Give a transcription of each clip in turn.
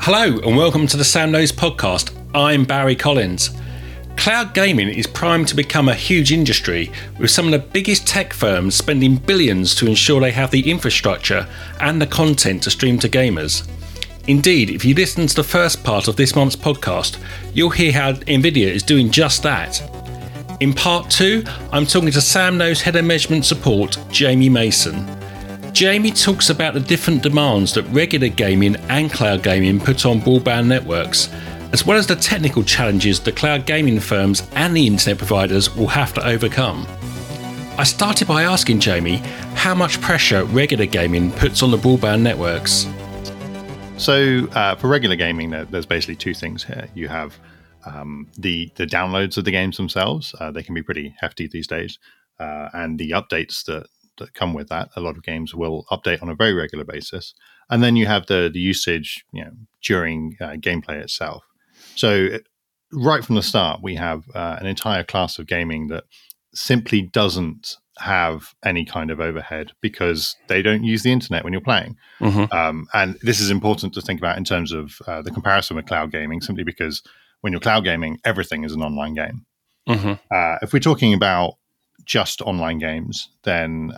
Hello and welcome to the Sam Knows podcast. I'm Barry Collins. Cloud gaming is primed to become a huge industry, with some of the biggest tech firms spending billions to ensure they have the infrastructure and the content to stream to gamers. Indeed, if you listen to the first part of this month's podcast, you'll hear how Nvidia is doing just that. In part 2, I'm talking to Sam Knows Head of Measurement Support, Jamie Mason. Jamie talks about the different demands that regular gaming and cloud gaming put on broadband networks, as well as the technical challenges the cloud gaming firms and the internet providers will have to overcome. I started by asking Jamie how much pressure regular gaming puts on the broadband networks. So for regular gaming, there's basically two things here. You have the downloads of the games themselves. They can be pretty hefty these days. And the updates that come with that. A lot of games will update on a very regular basis. And then you have the usage during gameplay itself. So right from the start, we have an entire class of gaming that simply doesn't have any kind of overhead because they don't use the internet when you're playing. Mm-hmm. And this is important to think about in terms of the comparison with cloud gaming, simply because when you're cloud gaming, everything is an online game. Mm-hmm. If we're talking about just online games, then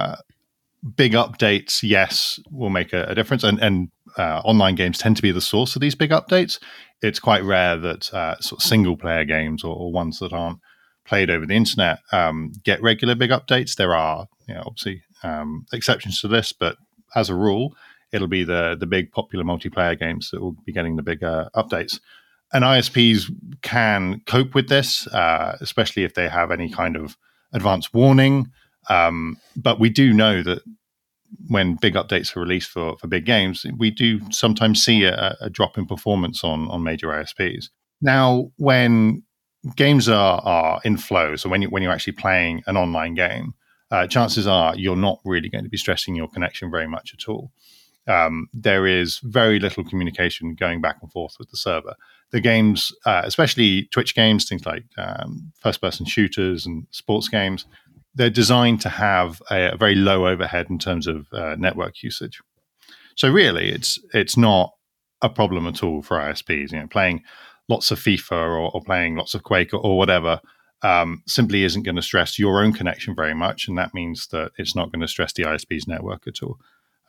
big updates, yes, will make a difference. And online games tend to be the source of these big updates. It's quite rare that sort of single player games or ones that aren't played over the internet get regular big updates. There are obviously exceptions to this, but as a rule, it'll be the big popular multiplayer games that will be getting the bigger updates. And ISPs can cope with this, especially if they have any kind of advanced warning. But we do know that when big updates are released for big games, we do sometimes see a drop in performance on major ISPs. Now, when games are in flow, so when you're actually playing an online game, chances are you're not really going to be stressing your connection very much at all. There is very little communication going back and forth with the server. The games, especially Twitch games, things like first-person shooters and sports games, they're designed to have a very low overhead in terms of network usage. So really, it's not a problem at all for ISPs. Playing lots of FIFA or playing lots of Quake or whatever simply isn't going to stress your own connection very much, and that means that it's not going to stress the ISP's network at all.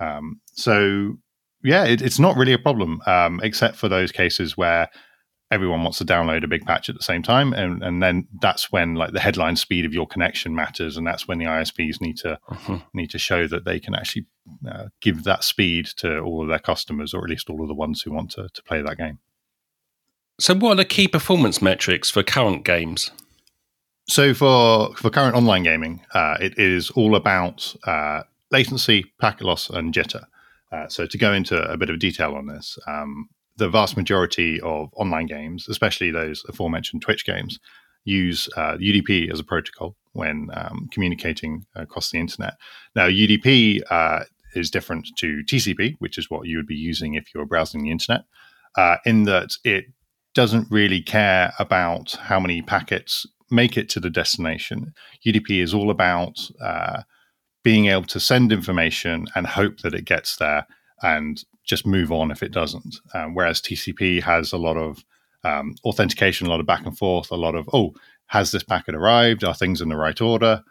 It's not really a problem, except for those cases where everyone wants to download a big patch at the same time, and then that's when the headline speed of your connection matters, and that's when the ISPs need to show that they can actually give that speed to all of their customers, or at least all of the ones who want to play that game. So what are the key performance metrics for current games? So for current online gaming, it is all about latency, packet loss, and jitter. So to go into a bit of detail on this, the vast majority of online games, especially those aforementioned Twitch games, use UDP as a protocol when communicating across the internet. Now, UDP is different to TCP, which is what you would be using if you're browsing the internet, in that it doesn't really care about how many packets make it to the destination. UDP is all about being able to send information and hope that it gets there and just move on if it doesn't. Whereas TCP has a lot of authentication, a lot of back and forth, a lot of, has this packet arrived? Are things in the right order?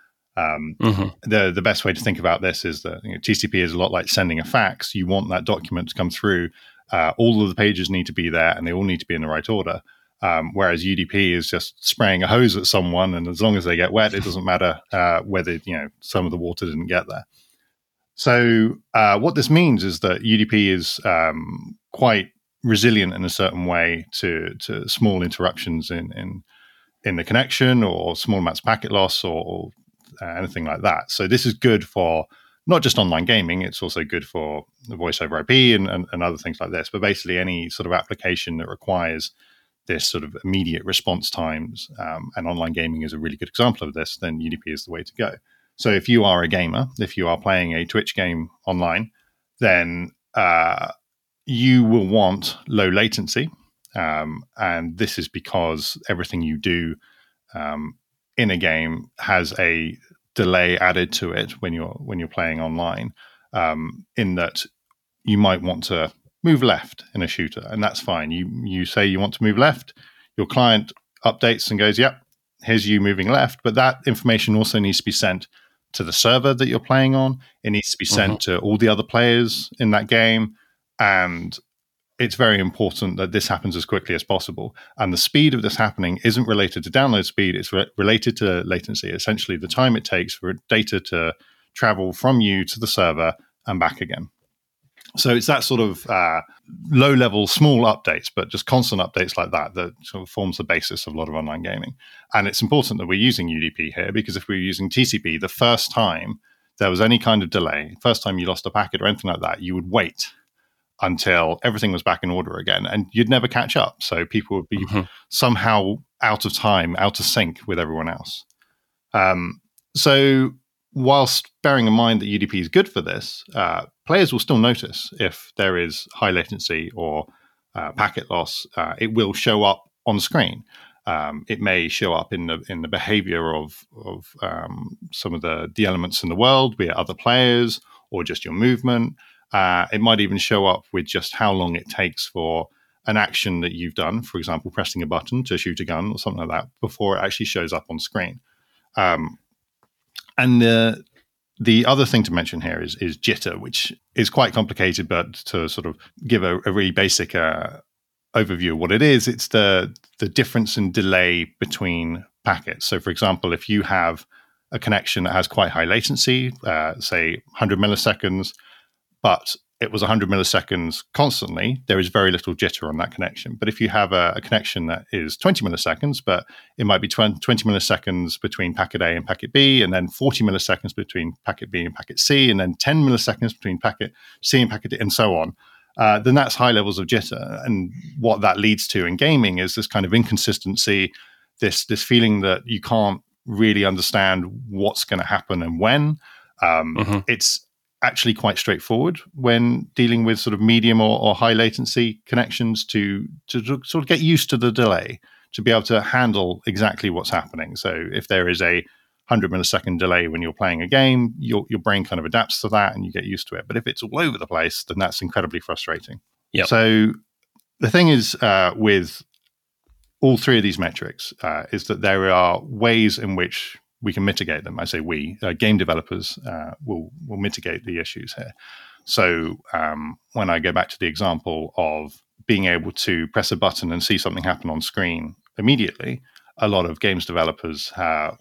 The best way to think about this is that TCP is a lot like sending a fax. You want that document to come through. All of the pages need to be there and they all need to be in the right order. Whereas UDP is just spraying a hose at someone, and as long as they get wet, it doesn't matter whether some of the water didn't get there. So what this means is that UDP is quite resilient in a certain way to small interruptions in the connection or small amounts of packet loss or anything like that. So this is good for not just online gaming, it's also good for the voice over IP and other things like this, but basically any sort of application that requires this sort of immediate response times, and online gaming is a really good example of this, then UDP is the way to go. So if you are a gamer, if you are playing a Twitch game online, then you will want low latency. And this is because everything you do in a game has a delay added to it when you're playing online, in that you might want to move left in a shooter, and that's fine. You say you want to move left, your client updates and goes, yep, here's you moving left, but that information also needs to be sent to the server that you're playing on. It needs to be sent to all the other players in that game, and it's very important that this happens as quickly as possible. And the speed of this happening isn't related to download speed, it's related to latency, essentially the time it takes for data to travel from you to the server and back again. So it's that sort of low-level, small updates, but just constant updates like that sort of forms the basis of a lot of online gaming. And it's important that we're using UDP here, because if we were using TCP, the first time there was any kind of delay, first time you lost a packet or anything like that, you would wait until everything was back in order again, and you'd never catch up. So people would be somehow out of time, out of sync with everyone else. So whilst bearing in mind that UDP is good for this, players will still notice if there is high latency or packet loss. It will show up on screen. It may show up in the behavior of some of the elements in the world, be it other players or just your movement. It might even show up with just how long it takes for an action that you've done, for example, pressing a button to shoot a gun or something like that, before it actually shows up on screen. And the other thing to mention here is jitter, which is quite complicated, but to sort of give a really basic overview of what it is, it's the difference in delay between packets. So, for example, if you have a connection that has quite high latency, say 100 milliseconds, but it was 100 milliseconds constantly, there is very little jitter on that connection. But if you have a connection that is 20 milliseconds, but it might be 20 milliseconds between packet A and packet B, and then 40 milliseconds between packet B and packet C, and then 10 milliseconds between packet C and packet D, and so on, then that's high levels of jitter. And what that leads to in gaming is this kind of inconsistency, this feeling that you can't really understand what's going to happen and when. It's actually quite straightforward when dealing with sort of medium or high latency connections to sort of get used to the delay, to be able to handle exactly what's happening. So if there is a 100 millisecond delay when you're playing a game, your brain kind of adapts to that and you get used to it. But if it's all over the place, then that's incredibly frustrating. Yep. So the thing is with all three of these metrics is that there are ways in which we can mitigate them. I say we, game developers will mitigate the issues here. So when I go back to the example of being able to press a button and see something happen on screen immediately, a lot of games developers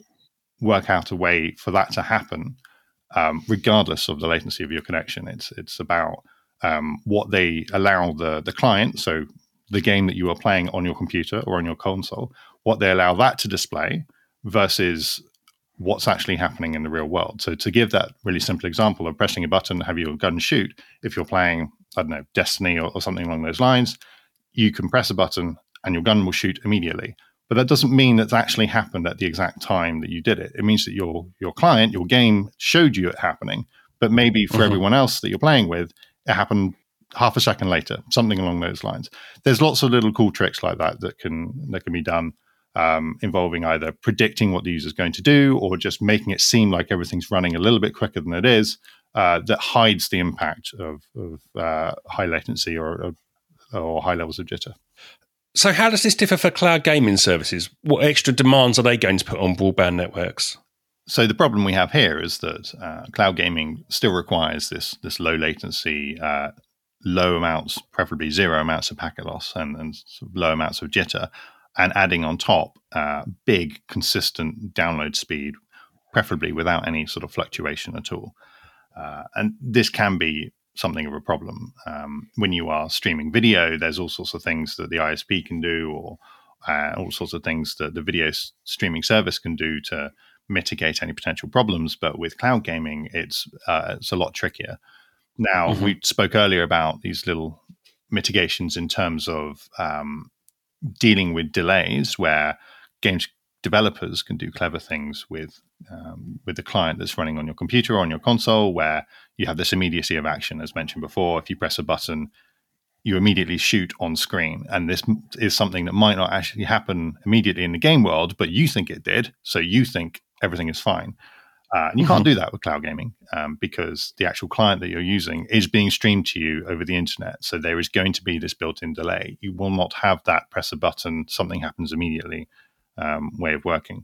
work out a way for that to happen regardless of the latency of your connection. It's about what they allow the client, so the game that you are playing on your computer or on your console, what they allow that to display versus what's actually happening in the real world. So to give that really simple example of pressing a button to have your gun shoot, if you're playing, I don't know, Destiny or something along those lines, you can press a button and your gun will shoot immediately. But that doesn't mean that's actually happened at the exact time that you did it. It means that your client, your game showed you it happening, but maybe for everyone else that you're playing with, it happened half a second later, something along those lines. There's lots of little cool tricks like that can be done. Involving either predicting what the user is going to do or just making it seem like everything's running a little bit quicker than it is, that hides the impact of high latency or high levels of jitter. So how does this differ for cloud gaming services? What extra demands are they going to put on broadband networks? So the problem we have here is that cloud gaming still requires this low latency, low amounts, preferably zero amounts of packet loss and sort of low amounts of jitter. And adding on top big, consistent download speed, preferably without any sort of fluctuation at all. And this can be something of a problem. When you are streaming video, there's all sorts of things that the ISP can do or all sorts of things that the video streaming service can do to mitigate any potential problems. But with cloud gaming, it's a lot trickier. Now, we spoke earlier about these little mitigations in terms of dealing with delays, where games developers can do clever things with the client that's running on your computer or on your console, where you have this immediacy of action. As mentioned before, if you press a button, you immediately shoot on screen. And this is something that might not actually happen immediately in the game world, but you think it did, so you think everything is fine. And you can't do that with cloud gaming because the actual client that you're using is being streamed to you over the internet. So there is going to be this built-in delay. You will not have that press a button, something happens immediately way of working.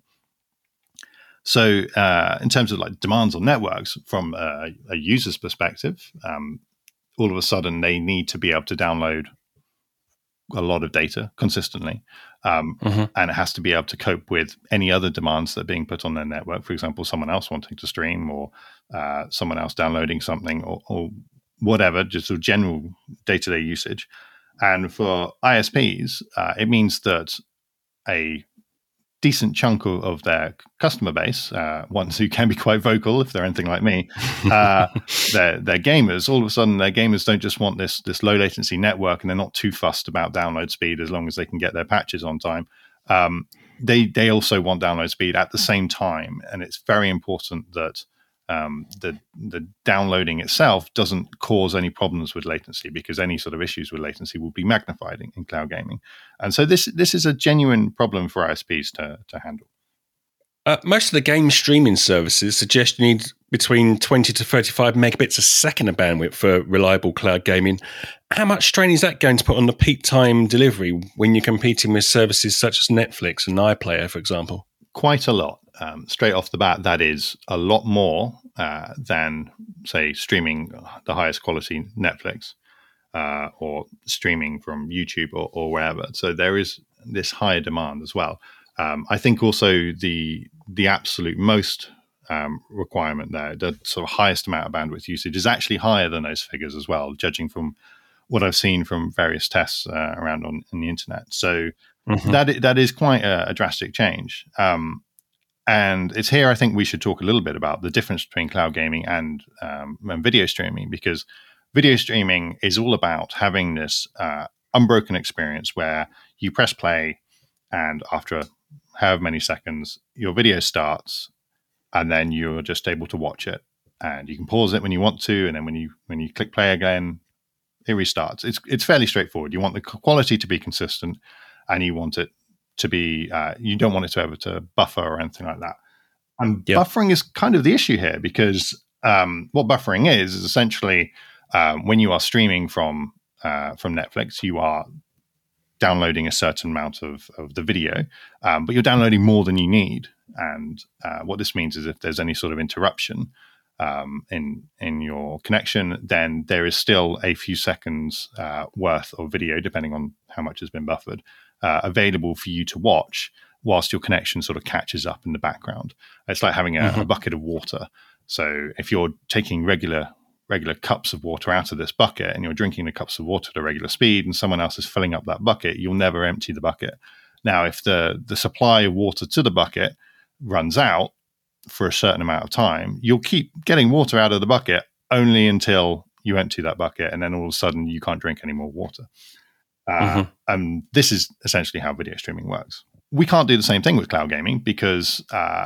So in terms of like demands on networks from a user's perspective, all of a sudden they need to be able to download a lot of data consistently. And it has to be able to cope with any other demands that are being put on their network. For example, someone else wanting to stream or someone else downloading something or whatever, just sort of general day-to-day usage. And for ISPs, it means that a decent chunk of their customer base, ones who can be quite vocal if they're anything like me, they're gamers. All of a sudden, their gamers don't just want this low latency network, and they're not too fussed about download speed as long as they can get their patches on time. They also want download speed at the same time, and it's very important that the downloading itself doesn't cause any problems with latency, because any sort of issues with latency will be magnified in cloud gaming. And so this is a genuine problem for ISPs to handle. Most of the game streaming services suggest you need between 20 to 35 megabits a second of bandwidth for reliable cloud gaming. How much strain is that going to put on the peak time delivery when you're competing with services such as Netflix and iPlayer, for example? Quite a lot. Straight off the bat, that is a lot more than, say, streaming the highest quality Netflix or streaming from YouTube or wherever. So there is this higher demand as well. I think also the absolute most requirement there, the sort of highest amount of bandwidth usage, is actually higher than those figures as well, judging from what I've seen from various tests around on the internet. So that is quite a drastic change. And it's here I think we should talk a little bit about the difference between cloud gaming and video streaming, because video streaming is all about having this unbroken experience where you press play and after however many seconds your video starts, and then you're just able to watch it, and you can pause it when you want to, and then when you click play again, it restarts. It's fairly straightforward. You want the quality to be consistent, and you want it to be you don't want it to ever to buffer or anything like that. And buffering is kind of the issue here, because what buffering is essentially when you are streaming from Netflix, you are downloading a certain amount of the video, but you're downloading more than you need. And what this means is if there's any sort of interruption in your connection, then there is still a few seconds worth of video, depending on how much has been buffered, available for you to watch whilst your connection sort of catches up in the background. It's like having a bucket of water. So if you're taking regular cups of water out of this bucket and you're drinking the cups of water at a regular speed and someone else is filling up that bucket, you'll never empty the bucket. Now, if the supply of water to the bucket runs out for a certain amount of time, you'll keep getting water out of the bucket only until you empty that bucket, and then all of a sudden you can't drink any more water. And this is essentially how video streaming works. We can't do the same thing with cloud gaming because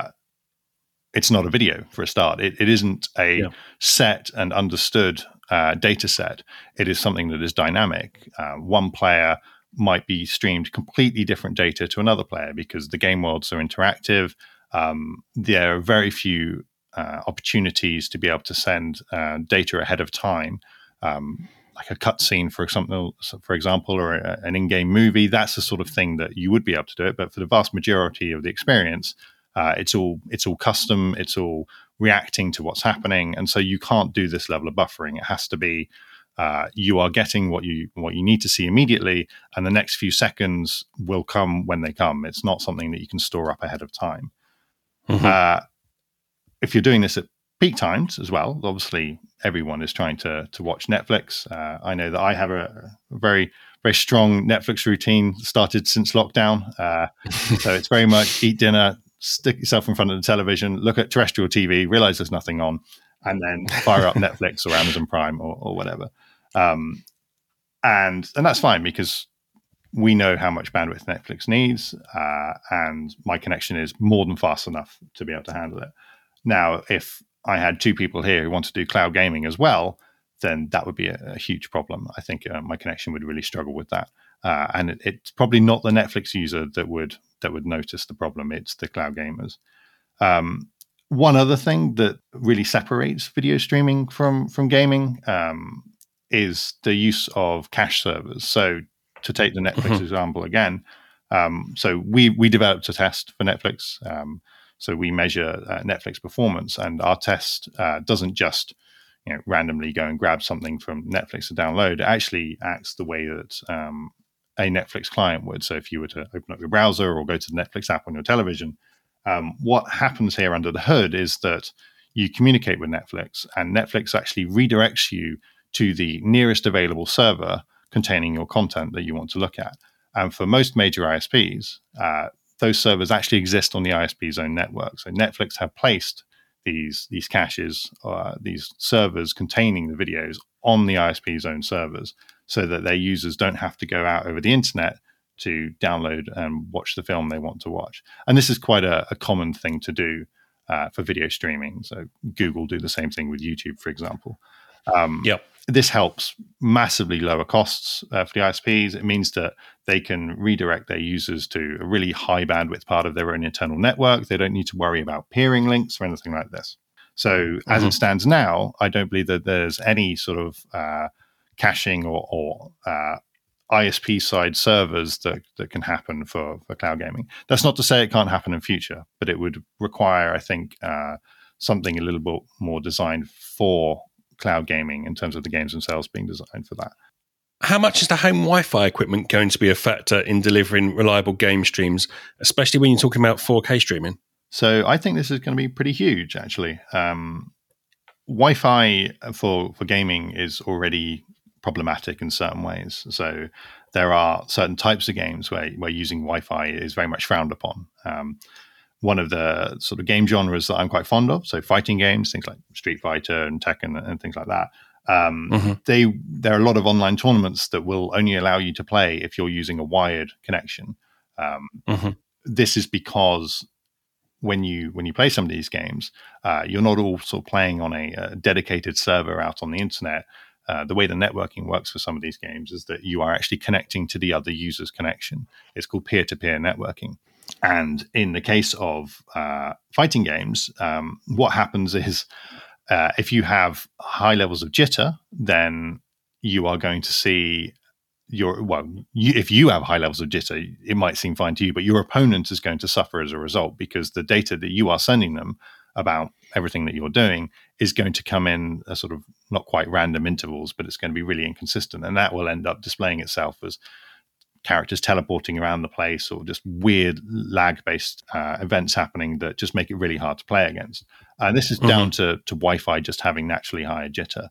it's not a video for a start. It isn't a set and understood data set. It is something that is dynamic. One player might be streamed completely different data to another player because the game worlds are interactive. There are very few opportunities to be able to send data ahead of time, like a cutscene, for example, or an in-game movie. That's the sort of thing that you would be able to do it. But for the vast majority of the experience, it's all custom. It's all reacting to what's happening, and so you can't do this level of buffering. It has to be you are getting what you need to see immediately, and the next few seconds will come when they come. It's not something that you can store up ahead of time. If you're doing this at peak times as well, obviously everyone is trying to watch Netflix. I know that I have a very, very strong Netflix routine started since lockdown. So it's very much eat dinner, stick yourself in front of the television, look at terrestrial TV, realize there's nothing on, and then fire up Netflix or Amazon Prime or whatever. And that's fine because we know how much bandwidth Netflix needs, and my connection is more than fast enough to be able to handle it. Now, if I had two people here who want to do cloud gaming as well, then that would be a huge problem. I think my connection would really struggle with that. And it's probably not the Netflix user that would notice the problem. It's the cloud gamers. One other thing that really separates video streaming from gaming is the use of cache servers. So to take the Netflix example again, so we developed a test for Netflix. So we measure Netflix performance, and our test doesn't just randomly go and grab something from Netflix to download. It actually acts the way that a Netflix client would. So if you were to open up your browser or go to the Netflix app on your television, what happens here under the hood is that you communicate with Netflix, and Netflix actually redirects you to the nearest available server containing your content that you want to look at. And for most major ISPs, those servers actually exist on the ISP's own network. So Netflix have placed these caches, these servers containing the videos on the ISP's own servers, so that their users don't have to go out over the internet to download and watch the film they want to watch. And this is quite a common thing to do for video streaming. So Google do the same thing with YouTube, for example. This helps massively lower costs for the ISPs. It means that they can redirect their users to a really high bandwidth part of their own internal network. They don't need to worry about peering links or anything like this. So as it stands now, I don't believe that there's any sort of caching or ISP side servers that can happen for cloud gaming. That's not to say it can't happen in future, but it would require, I think, something a little bit more designed for cloud gaming in terms of the games themselves being designed for that. How much is the home Wi-Fi equipment going to be a factor in delivering reliable game streams, especially when you're talking about 4K streaming? So I think this is going to be pretty huge, actually. Wi-Fi for gaming is already problematic in certain ways. So there are certain types of games where using Wi-Fi is very much frowned upon. One of the sort of game genres that I'm quite fond of, so fighting games, things like Street Fighter and Tekken and things like that. There are a lot of online tournaments that will only allow you to play if you're using a wired connection. This is because when you play some of these games, you're not all sort of playing on a dedicated server out on the internet. The way the networking works for some of these games is that you are actually connecting to the other user's connection. It's called peer-to-peer networking. And in the case of fighting games, what happens is if you have high levels of jitter, then you are going to see if you have high levels of jitter, it might seem fine to you, but your opponent is going to suffer as a result, because the data that you are sending them about everything that you're doing is going to come in a sort of not quite random intervals, but it's going to be really inconsistent. And that will end up displaying itself as characters teleporting around the place, or just weird lag-based events happening that just make it really hard to play against. And this is down to Wi-Fi just having naturally higher jitter.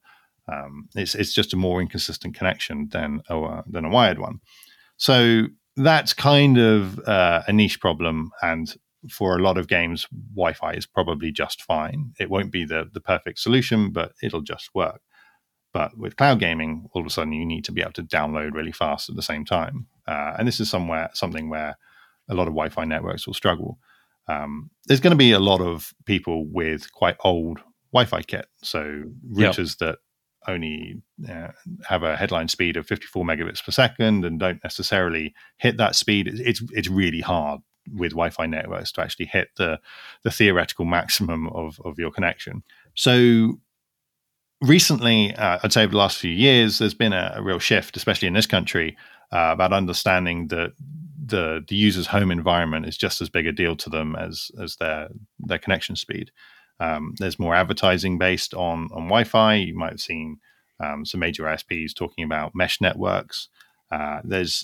It's just a more inconsistent connection than a wired one. So that's kind of a niche problem, and for a lot of games, Wi-Fi is probably just fine. It won't be the perfect solution, but it'll just work. But with cloud gaming, all of a sudden you need to be able to download really fast at the same time. And this is something where a lot of Wi-Fi networks will struggle. There's going to be a lot of people with quite old Wi-Fi kit. So routers that only have a headline speed of 54 megabits per second and don't necessarily hit that speed. It's really hard with Wi-Fi networks to actually hit the theoretical maximum of your connection. So recently, I'd say over the last few years, there's been a real shift, especially in this country, about understanding that the user's home environment is just as big a deal to them as their connection speed. There's more advertising based on Wi-Fi. You might have seen some major ISPs talking about mesh networks. There's,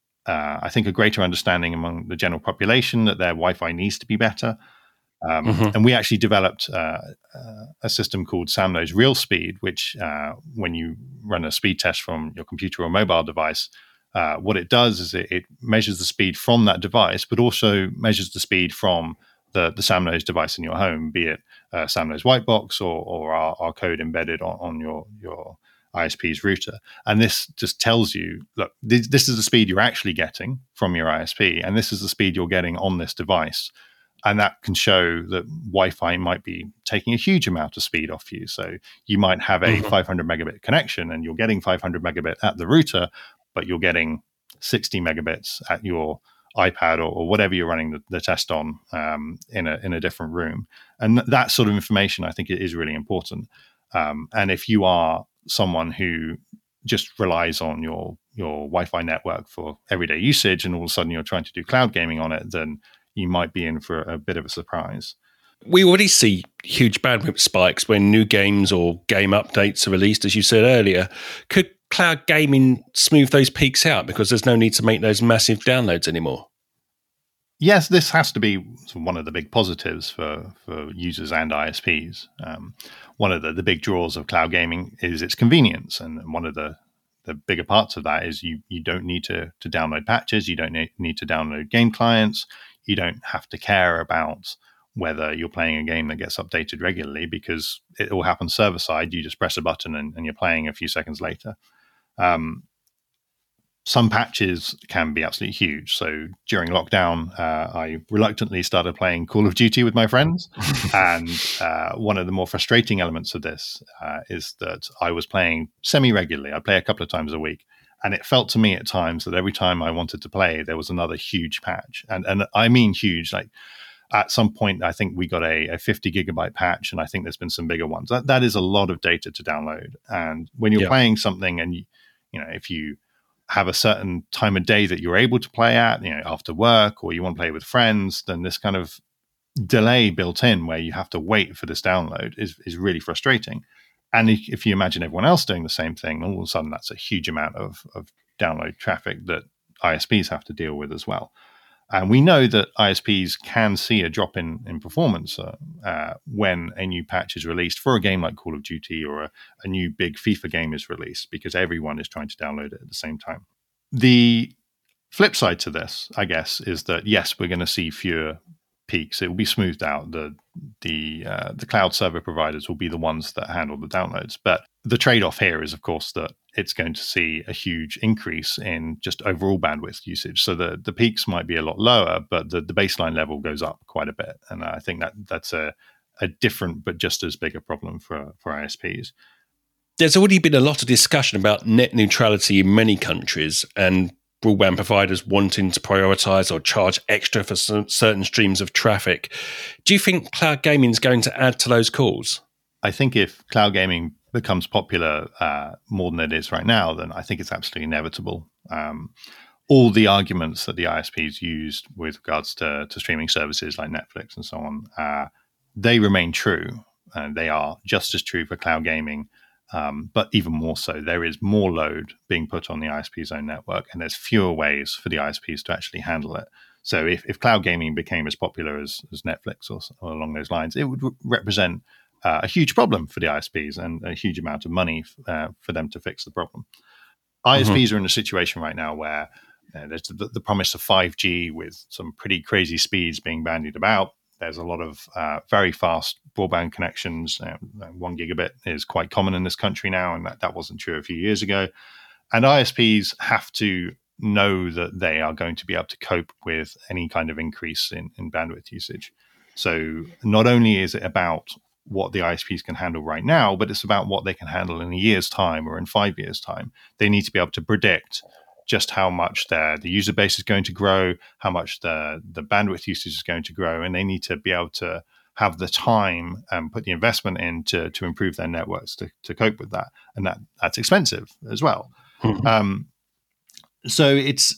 I think, a greater understanding among the general population that their Wi-Fi needs to be better. And we actually developed a system called Samno's Real Speed, which when you run a speed test from your computer or mobile device, what it does is it measures the speed from that device, but also measures the speed from the Samno's device in your home, be it Samno's white box or our code embedded on your ISP's router. And this just tells you, look, this is the speed you're actually getting from your ISP, and this is the speed you're getting on this device. And that can show that Wi-Fi might be taking a huge amount of speed off you. So you might have a 500 megabit connection and you're getting 500 megabit at the router, but you're getting 60 megabits at your iPad or whatever you're running the test on in a different room. And that sort of information, I think, is really important. And if you are someone who just relies on your Wi-Fi network for everyday usage, and all of a sudden you're trying to do cloud gaming on it, then you might be in for a bit of a surprise. We already see huge bandwidth spikes when new games or game updates are released, as you said earlier. Could cloud gaming smooth those peaks out because there's no need to make those massive downloads anymore? Yes, this has to be one of the big positives for users and ISPs. One of the big draws of cloud gaming is its convenience. And one of the bigger parts of that is you don't need to download patches. You don't need to download game clients. You don't have to care about whether you're playing a game that gets updated regularly because it all happens server side. You just press a button and you're playing a few seconds later. Some patches can be absolutely huge. So during lockdown, I reluctantly started playing Call of Duty with my friends. And one of the more frustrating elements of this is that I was playing semi-regularly. I play a couple of times a week. And it felt to me at times that every time I wanted to play, there was another huge patch. And I mean huge. Like at some point, I think we got a 50 gigabyte patch. And I think there's been some bigger ones. That is a lot of data to download. And when you're playing something and, if you have a certain time of day that you're able to play at, after work, or you want to play with friends, then this kind of delay built in where you have to wait for this download is really frustrating. And if you imagine everyone else doing the same thing, all of a sudden that's a huge amount of download traffic that ISPs have to deal with as well. And we know that ISPs can see a drop in performance when a new patch is released for a game like Call of Duty or a new big FIFA game is released because everyone is trying to download it at the same time. The flip side to this, I guess, is that, yes, we're going to see fewer peaks. It will be smoothed out. The cloud server providers will be the ones that handle the downloads. But the trade-off here is, of course, that it's going to see a huge increase in just overall bandwidth usage. So the peaks might be a lot lower, but the baseline level goes up quite a bit. And I think that's a different but just as big a problem for ISPs. There's already been a lot of discussion about net neutrality in many countries and broadband providers wanting to prioritize or charge extra for certain streams of traffic. Do you think cloud gaming is going to add to those calls? I think if cloud gaming becomes popular more than it is right now, then I think it's absolutely inevitable. All the arguments that the ISPs used with regards to streaming services like Netflix and so on, they remain true. And they are just as true for cloud gaming. But even more so, there is more load being put on the ISP's own network, and there's fewer ways for the ISPs to actually handle it. So if cloud gaming became as popular as Netflix or along those lines, it would represent a huge problem for the ISPs and a huge amount of money for them to fix the problem. ISPs are in a situation right now where there's the promise of 5G with some pretty crazy speeds being bandied about. There's a lot of very fast broadband connections. 1 gigabit is quite common in this country now, and that wasn't true a few years ago. And ISPs have to know that they are going to be able to cope with any kind of increase in bandwidth usage. So not only is it about what the ISPs can handle right now, but it's about what they can handle in a year's time or in 5 years' time. They need to be able to predict just how much the user base is going to grow, how much the bandwidth usage is going to grow, and they need to be able to have the time and put the investment in to improve their networks to cope with that. And that's expensive as well. Mm-hmm. So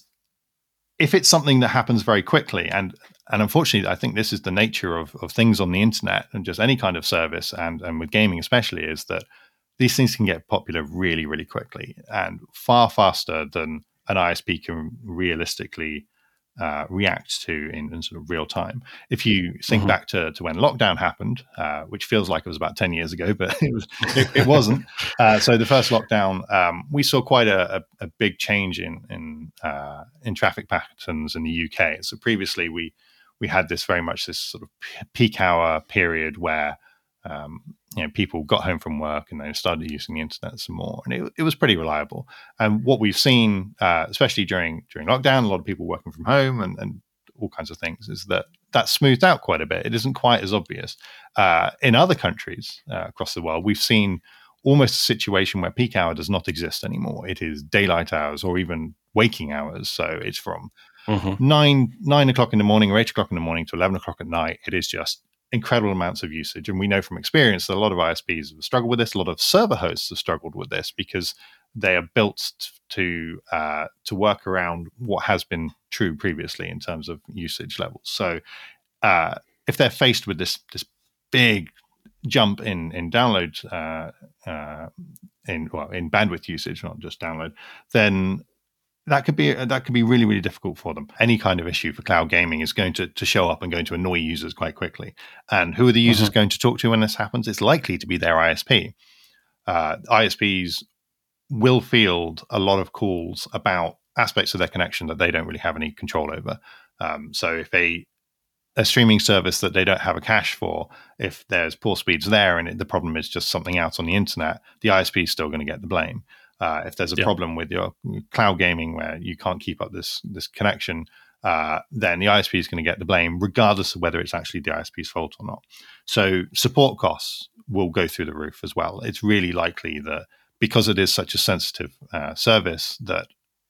if it's something that happens very quickly, and unfortunately, I think this is the nature of things on the internet and just any kind of service, and with gaming especially, is that these things can get popular really, really quickly and far faster than an ISP can realistically react to in sort of real time. If you think back to when lockdown happened, which feels like it was about 10 years ago, but it wasn't. So the first lockdown, we saw quite a big change in traffic patterns in the UK. So previously we had this sort of peak hour period where people got home from work and they started using the internet some more, and it was pretty reliable. And what we've seen, especially during lockdown, a lot of people working from home and all kinds of things, is that smoothed out quite a bit. It isn't quite as obvious. In other countries across the world, we've seen almost a situation where peak hour does not exist anymore. It is daylight hours or even waking hours. So it's from nine o'clock in the morning or 8 o'clock in the morning to 11 o'clock at night, it is just incredible amounts of usage. And we know from experience that a lot of ISPs have struggled with this. A lot of server hosts have struggled with this because they are built to work around what has been true previously in terms of usage levels. So if they're faced with this big jump in download in bandwidth usage, not just download, then that could be really, really difficult for them. Any kind of issue for cloud gaming is going to show up and going to annoy users quite quickly. And who are the users going to talk to when this happens? It's likely to be their ISP. ISPs will field a lot of calls about aspects of their connection that they don't really have any control over. So if a streaming service that they don't have a cache for, if there's poor speeds there and the problem is just something out on the internet, the ISP is still going to get the blame. If there's a problem with your cloud gaming where you can't keep up this connection, then the ISP is going to get the blame, regardless of whether it's actually the ISP's fault or not. So support costs will go through the roof as well. It's really likely that because it is such a sensitive service, that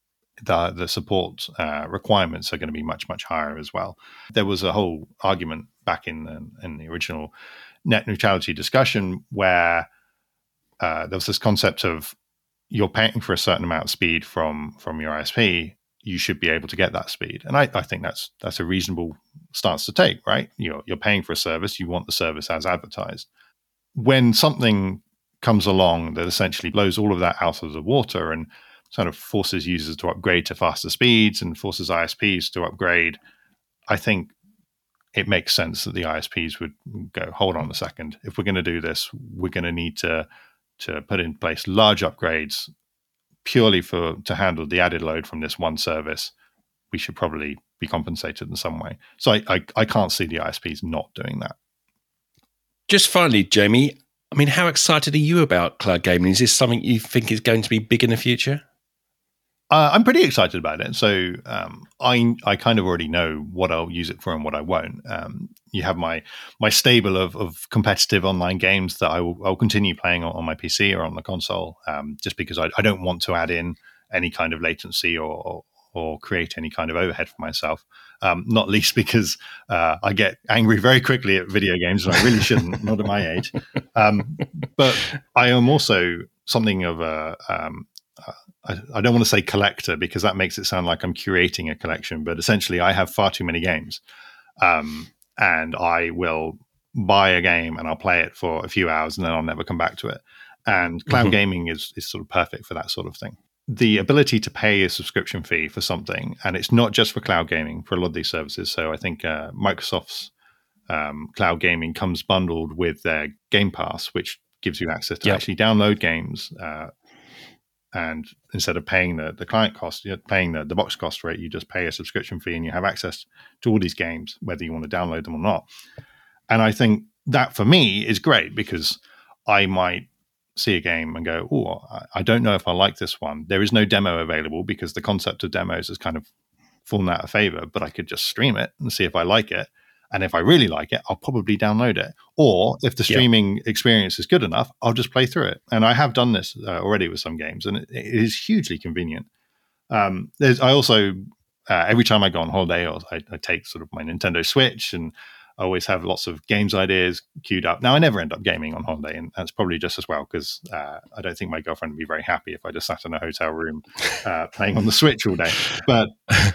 the support requirements are going to be much, much higher as well. There was a whole argument back in the original net neutrality discussion where there was this concept of, you're paying for a certain amount of speed from your ISP, you should be able to get that speed. And I think that's a reasonable stance to take, right? You're paying for a service, you want the service as advertised. When something comes along that essentially blows all of that out of the water and sort of forces users to upgrade to faster speeds and forces ISPs to upgrade, I think it makes sense that the ISPs would go, hold on a second, if we're going to do this, we're going to need to put in place large upgrades purely to handle the added load from this one service. We should probably be compensated in some way. So I can't see the ISPs not doing that. Just finally, Jamie, I mean, how excited are you about cloud gaming? Is this something you think is going to be big in the future? I'm pretty excited about it. So I kind of already know what I'll use it for and what I won't. You have my stable of competitive online games that I'll continue playing on my PC or on the console, just because I don't want to add in any kind of latency or create any kind of overhead for myself. Not least because I get angry very quickly at video games, and I really shouldn't, not at my age. But I am also something of a I don't want to say collector, because that makes it sound like I'm curating a collection, but essentially I have far too many games. And I will buy a game and I'll play it for a few hours and then I'll never come back to it. And cloud gaming is sort of perfect for that sort of thing. The ability to pay a subscription fee for something, and it's not just for cloud gaming, for a lot of these services. So I think Microsoft's cloud gaming comes bundled with their Game Pass, which gives you access to actually download games. And instead of paying the client cost, you're paying the box cost for it, you just pay a subscription fee and you have access to all these games, whether you want to download them or not. And I think that for me is great, because I might see a game and go, oh, I don't know if I like this one. There is no demo available because the concept of demos has kind of fallen out of favor, but I could just stream it and see if I like it. And if I really like it, I'll probably download it. Or if the streaming experience is good enough, I'll just play through it. And I have done this already with some games, and it is hugely convenient. I also, every time I go on holiday, I take sort of my Nintendo Switch, and I always have lots of games ideas queued up. Now, I never end up gaming on holiday, and that's probably just as well, because I don't think my girlfriend would be very happy if I just sat in a hotel room playing on the Switch all day. But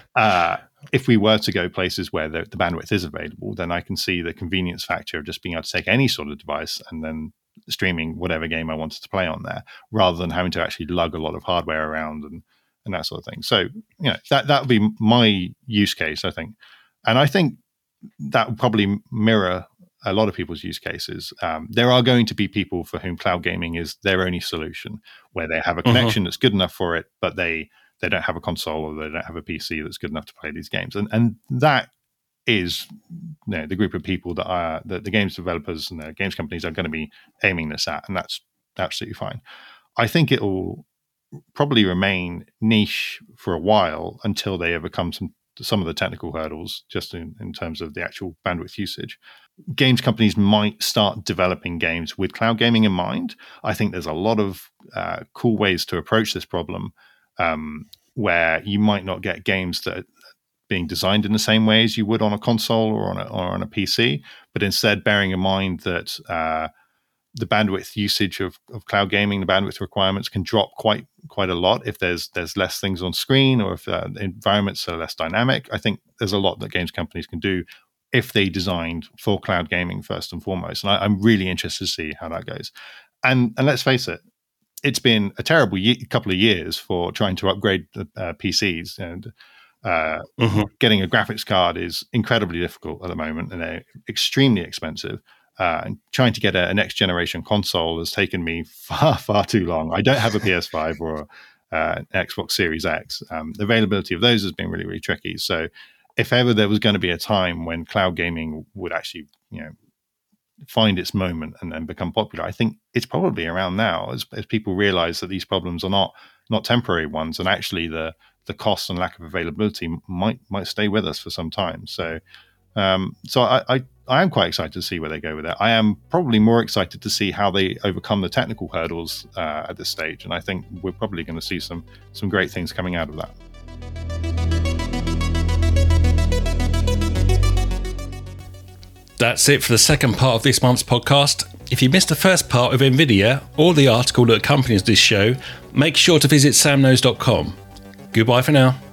if we were to go places where the bandwidth is available, then I can see the convenience factor of just being able to take any sort of device and then streaming whatever game I wanted to play on there, rather than having to actually lug a lot of hardware around and that sort of thing. So, that would be my use case, I think. And I think that would probably mirror a lot of people's use cases. There are going to be people for whom cloud gaming is their only solution, where they have a connection that's good enough for it, but they don't have a console or they don't have a PC that's good enough to play these games. And that is the group of people that the games developers and the games companies are going to be aiming this at, and that's absolutely fine. I think it will probably remain niche for a while until they overcome some of the technical hurdles, just in terms of the actual bandwidth usage. Games companies might start developing games with cloud gaming in mind. I think there's a lot of cool ways to approach this problem, where you might not get games that being designed in the same way as you would on a console or on a PC, but instead bearing in mind that the bandwidth usage of cloud gaming, the bandwidth requirements can drop quite a lot if there's less things on screen, or if environments are less dynamic. I think there's a lot that games companies can do if they designed for cloud gaming first and foremost. And I'm really interested to see how that goes. And let's face it, it's been a terrible couple of years for trying to upgrade the PCs, and getting a graphics card is incredibly difficult at the moment, and they're extremely expensive. And trying to get a next generation console has taken me far too long. I don't have a PS5 or an Xbox Series X. The availability of those has been really, really tricky. So if ever there was going to be a time when cloud gaming would actually, find its moment and then become popular, I think it's probably around now, as people realize that these problems are not temporary ones, and actually the cost and lack of availability might stay with us for some time. So I am quite excited to see where they go with it. I am probably more excited to see how they overcome the technical hurdles at this stage, and I think we're probably going to see some great things coming out of that. That's it for the second part of this month's podcast. If you missed the first part of NVIDIA or the article that accompanies this show, make sure to visit samknows.com. Goodbye for now.